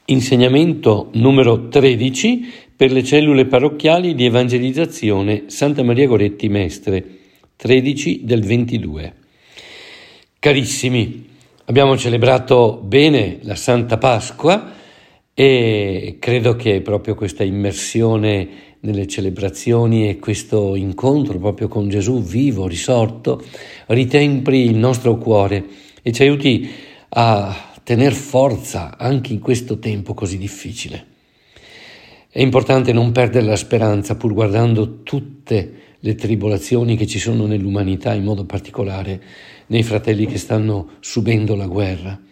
Insegnamento numero 13 per le cellule parrocchiali di evangelizzazione Santa Maria Goretti Mestre, 13 del 22. Carissimi, abbiamo celebrato bene la Santa Pasqua e credo che proprio questa immersione nelle celebrazioni e questo incontro proprio con Gesù vivo, risorto, ritempri il nostro cuore e ci aiuti a tener forza anche in questo tempo così difficile. È importante non perdere la speranza pur guardando tutte le tribolazioni che ci sono nell'umanità, in modo particolare nei fratelli che stanno subendo la guerra.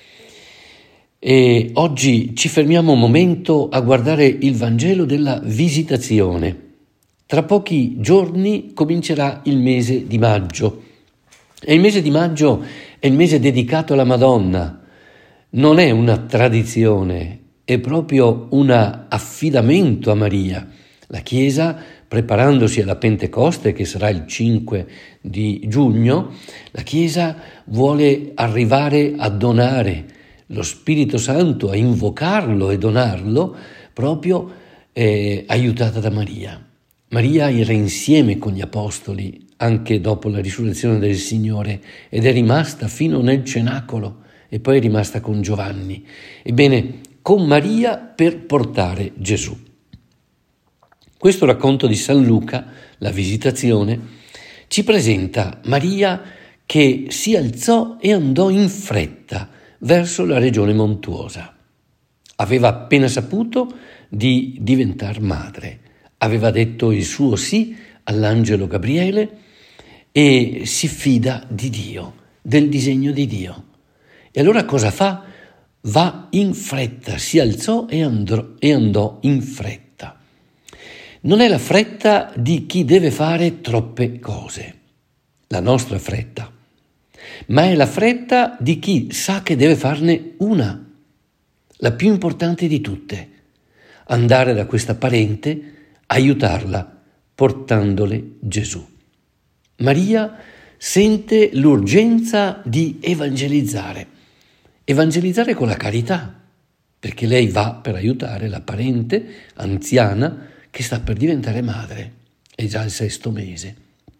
E oggi ci fermiamo un momento a guardare il Vangelo della Visitazione. Tra pochi giorni comincerà il mese di maggio e il mese di maggio è il mese dedicato alla Madonna. Non è una tradizione, è proprio un affidamento a Maria. La Chiesa, preparandosi alla Pentecoste, che sarà il 5 di giugno, la Chiesa vuole arrivare a donare lo Spirito Santo, a invocarlo e donarlo, proprio aiutata da Maria. Maria era insieme con gli Apostoli anche dopo la risurrezione del Signore ed è rimasta fino nel cenacolo. E poi è rimasta con Giovanni. Ebbene, con Maria per portare Gesù. Questo racconto di San Luca, la Visitazione, ci presenta Maria che si alzò e andò in fretta verso la regione montuosa. Aveva appena saputo di diventar madre. Aveva detto il suo sì all'angelo Gabriele e si fida di Dio, del disegno di Dio. E allora cosa fa? Va in fretta, si alzò e andò in fretta. Non è la fretta di chi deve fare troppe cose, la nostra fretta, ma è la fretta di chi sa che deve farne una, la più importante di tutte, andare da questa parente, aiutarla, portandole Gesù. Maria sente l'urgenza di evangelizzare con la carità, perché lei va per aiutare la parente anziana che sta per diventare madre, è già il 6° mese.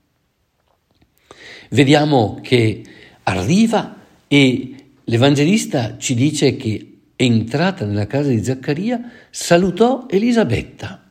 Vediamo che arriva e l'Evangelista ci dice che entrata nella casa di Zaccaria salutò Elisabetta.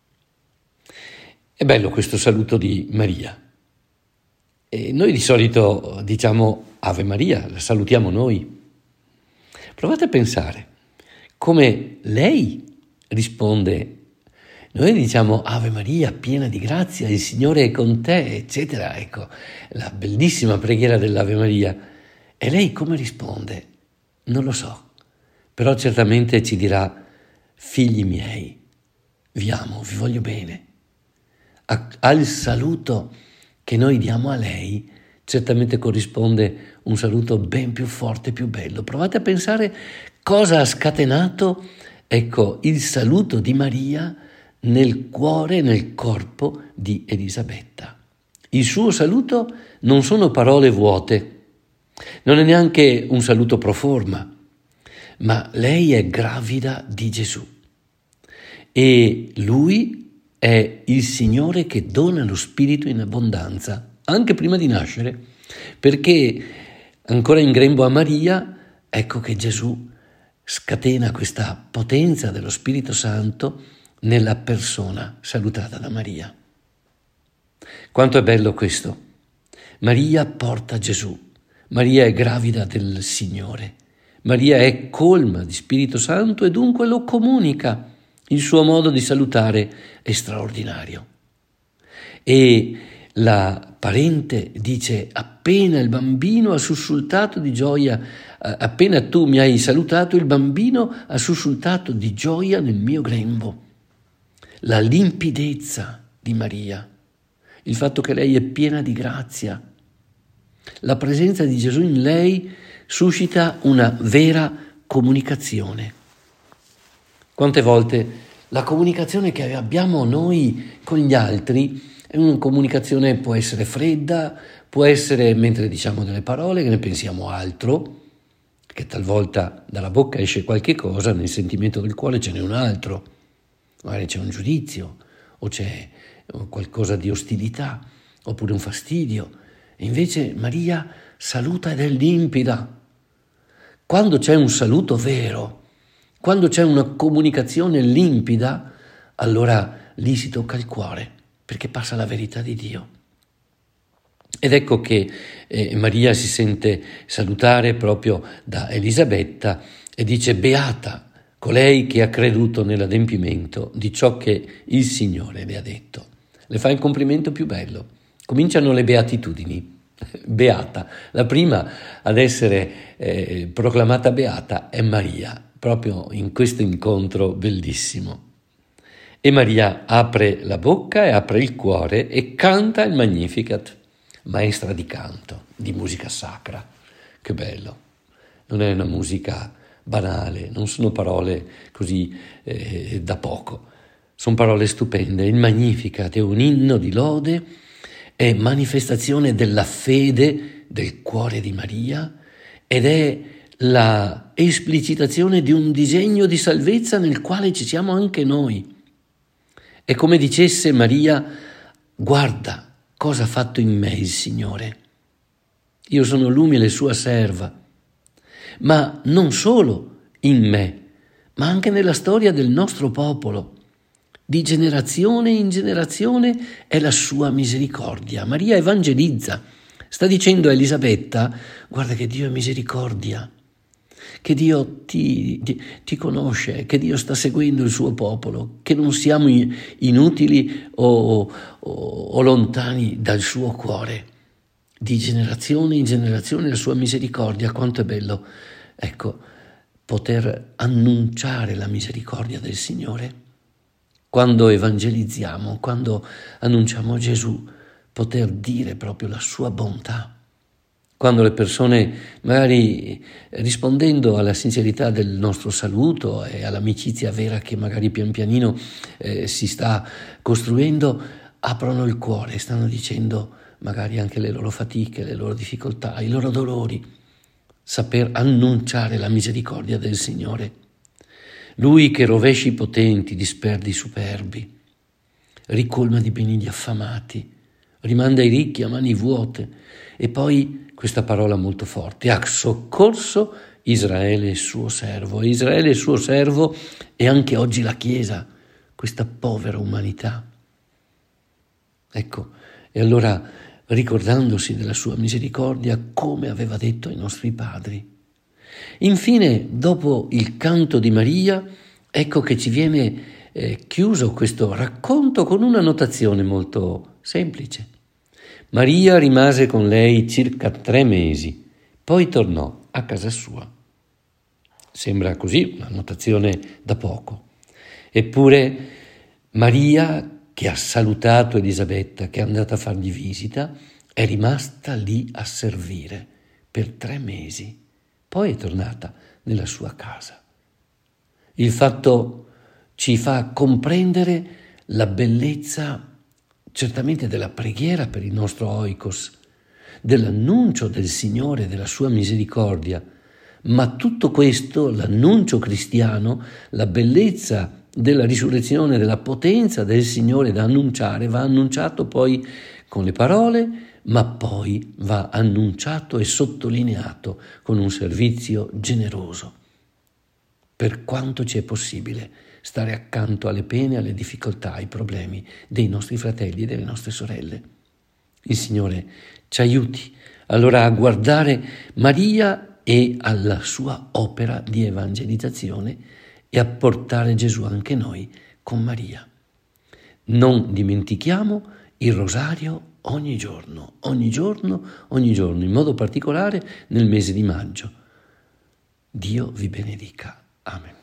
È bello questo saluto di Maria. E noi di solito diciamo Ave Maria, la salutiamo noi. Provate a pensare come lei risponde. Noi diciamo Ave Maria, piena di grazia, il Signore è con te, eccetera. Ecco, la bellissima preghiera dell'Ave Maria. E lei come risponde? Non lo so, però certamente ci dirà: figli miei, vi amo, vi voglio bene. Al saluto che noi diamo a lei certamente corrisponde un saluto ben più forte, più bello. Provate a pensare cosa ha scatenato, il saluto di Maria nel cuore e nel corpo di Elisabetta. Il suo saluto non sono parole vuote, non è neanche un saluto pro forma, ma lei è gravida di Gesù e lui è il Signore che dona lo Spirito in abbondanza, anche prima di nascere, perché ancora in grembo a Maria, ecco che Gesù scatena questa potenza dello Spirito Santo nella persona salutata da Maria. Quanto è bello questo! Maria porta Gesù, Maria è gravida del Signore, Maria è colma di Spirito Santo e dunque lo comunica. Il suo modo di salutare è straordinario. E la parente dice: appena il bambino ha sussultato di gioia, appena tu mi hai salutato, il bambino ha sussultato di gioia nel mio grembo. La limpidezza di Maria, il fatto che lei è piena di grazia, la presenza di Gesù in lei suscita una vera comunicazione. Quante volte la comunicazione che abbiamo noi con gli altri è una comunicazione, può essere fredda, può essere mentre diciamo delle parole che ne pensiamo altro, perché talvolta dalla bocca esce qualche cosa, nel sentimento del cuore ce n'è un altro, magari c'è un giudizio o c'è qualcosa di ostilità oppure un fastidio. E invece Maria saluta ed è limpida. Quando c'è un saluto vero, quando c'è una comunicazione limpida, allora lì si tocca il cuore, perché passa la verità di Dio. Ed ecco che Maria si sente salutare proprio da Elisabetta e dice: beata colei che ha creduto nell'adempimento di ciò che il Signore le ha detto. Le fa il complimento più bello. Cominciano le beatitudini. Beata, la prima ad essere proclamata beata è Maria, proprio in questo incontro bellissimo. E Maria apre la bocca e apre il cuore e canta il Magnificat, maestra di canto, di musica sacra. Che bello! Non è una musica banale, non sono parole così da poco, sono parole stupende. Il Magnificat è un inno di lode, è manifestazione della fede del cuore di Maria ed è la esplicitazione di un disegno di salvezza nel quale ci siamo anche noi. È come dicesse Maria: guarda cosa ha fatto in me il Signore. Io sono l'umile sua serva, ma non solo in me, ma anche nella storia del nostro popolo. Di generazione in generazione è la sua misericordia. Maria evangelizza, sta dicendo a Elisabetta: guarda che Dio è misericordia, che Dio ti conosce, che Dio sta seguendo il suo popolo, che non siamo inutili o lontani dal suo cuore. Di generazione in generazione la sua misericordia. Quanto è bello, ecco, poter annunciare la misericordia del Signore. Quando evangelizziamo, quando annunciamo Gesù, poter dire proprio la sua bontà. Quando le persone, magari rispondendo alla sincerità del nostro saluto e all'amicizia vera che magari pian pianino si sta costruendo, aprono il cuore, stanno dicendo magari anche le loro fatiche, le loro difficoltà, i loro dolori. Saper annunciare la misericordia del Signore. Lui che rovescia i potenti, disperdi i superbi, ricolma di beni gli affamati, rimanda i ricchi a mani vuote. E poi questa parola molto forte: ha soccorso Israele suo servo. Israele suo servo e anche oggi la Chiesa, questa povera umanità. Ecco, e allora ricordandosi della sua misericordia, come aveva detto ai nostri padri. Infine, dopo il canto di Maria, ecco che ci viene chiuso questo racconto con una notazione molto semplice. Maria rimase con lei circa 3 mesi, poi tornò a casa sua. Sembra così una notazione da poco. Eppure Maria, che ha salutato Elisabetta, che è andata a fargli visita, è rimasta lì a servire per 3 mesi. Poi è tornata nella sua casa. Il fatto ci fa comprendere la bellezza certamente della preghiera per il nostro oikos, dell'annuncio del Signore, della sua misericordia, ma tutto questo, l'annuncio cristiano, la bellezza della risurrezione, della potenza del Signore da annunciare, va annunciato poi con le parole, ma poi va annunciato e sottolineato con un servizio generoso. Per quanto ci è possibile stare accanto alle pene, alle difficoltà, ai problemi dei nostri fratelli e delle nostre sorelle. Il Signore ci aiuti allora a guardare Maria e alla sua opera di evangelizzazione e a portare Gesù anche noi con Maria. Non dimentichiamo il rosario ogni giorno, in modo particolare nel mese di maggio. Dio vi benedica. Amen.